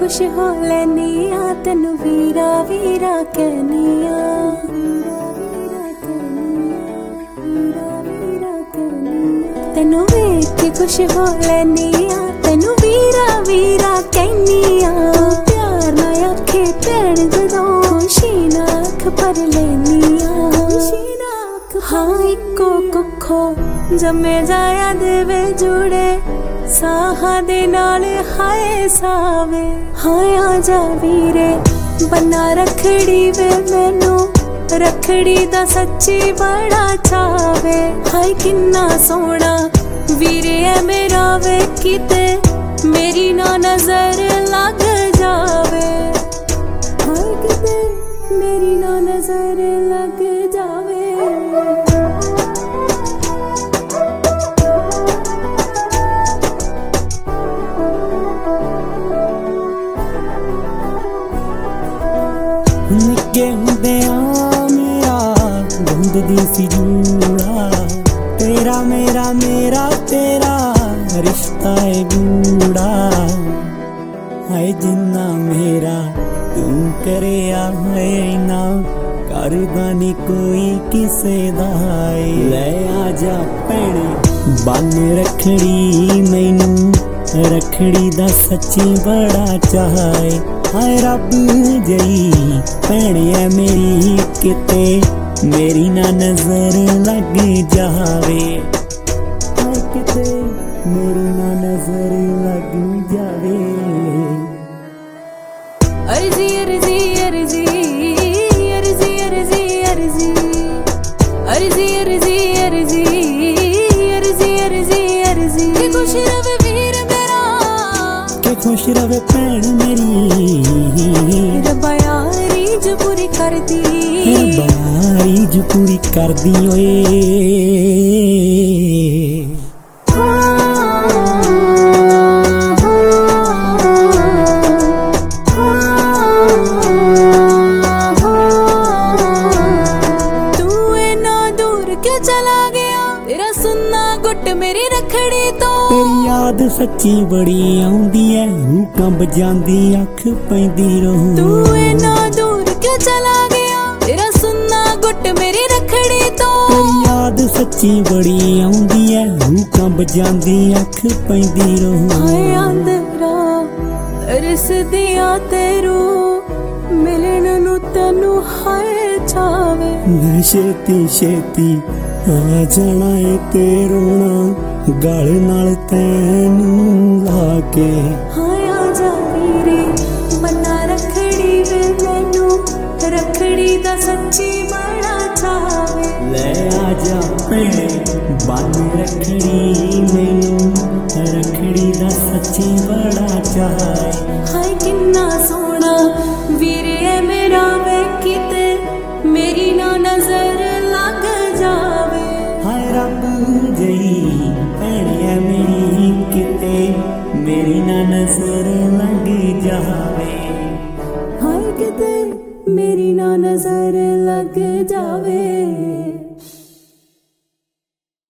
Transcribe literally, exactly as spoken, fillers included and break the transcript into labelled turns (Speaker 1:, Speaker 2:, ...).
Speaker 1: खुश हो लैनी आ तेनू वीरा वीरा कहनी आ तेनू वेख के खुश हो लैनी आ तेनू वीरा वीरा कहनी आ प्यार ना आखे भैन जदों खुशी ना अख भर लैनी आ हाँ इको कुखो जमे जाया देवे जुड़े साहा दे नाल हाय सावे हाय आजा वीरे बना रखड़ी वे मैनू रखड़ी दा सच्ची बड़ा चावे हाय किन्ना सोना वीरे है मेरा वे किते मेरी ना नजर लग जावे हाय किते मेरी ना नजर लग जावे
Speaker 2: निक्के हुंदियां मेरा गुंददी सी जूड़ा तेरा मेरा मेरा तेरा रिश्ता है गूड़ा हाय जिन्ना मेरा तू करे है ना करदा नी कोई किसे दा ले आजा भैणे बन रखड़ी मैनू रखड़ी दा सच्ची बड़ा चाहे हाय रब जई भैणे है मेरी किते मेरी ना नजर लग जावे हाय किते मेरी ना नजर लग जावे
Speaker 1: अर्जी अर्जी अर्जी अर्जी अर्जी अर्जी अर्जी अर्जी अर्जी अर्जी अर्जी अर्जी कि खुश रवे वीर मेरा
Speaker 2: कि खुश रवे भैन मेरी
Speaker 1: रब्बा यारी जो पूरी कर दी
Speaker 2: रब्बा यारी जो पूरी कर दी ओए
Speaker 1: मेरी रखड़ी तो
Speaker 2: तेरी याद सच्ची बड़ी आउंदी है रूह कंब जांदी अख पैंदी रहूं
Speaker 1: तू इना दूर क्यों चला गया तेरा सुनना गुट मेरी रखड़ी तो
Speaker 2: तेरी याद सच्ची बड़ी आउंदी है रूह कंब जांदी अख पैंदी रहूं
Speaker 1: हाय अंदरा रिस दिया तेरू मिलन नु तैनू हाय चावे
Speaker 2: छेती छेती आ जाना है ते रोना गल नाल तैनू लाके
Speaker 1: हाय आजा वीरे बना रखड़ी वे मैनू रखड़ी दा सच्ची बड़ा चावे
Speaker 2: ले आजा भैणे बन रखड़ी मैनू रखड़ी दा सच्ची बड़ा चाहे
Speaker 1: हाय किन्ना सोना वीरे है मेरा वे किते मेरी ना नजर लग जावे
Speaker 2: हाय रब जई भैणे मेरी किते मेरी ना नजर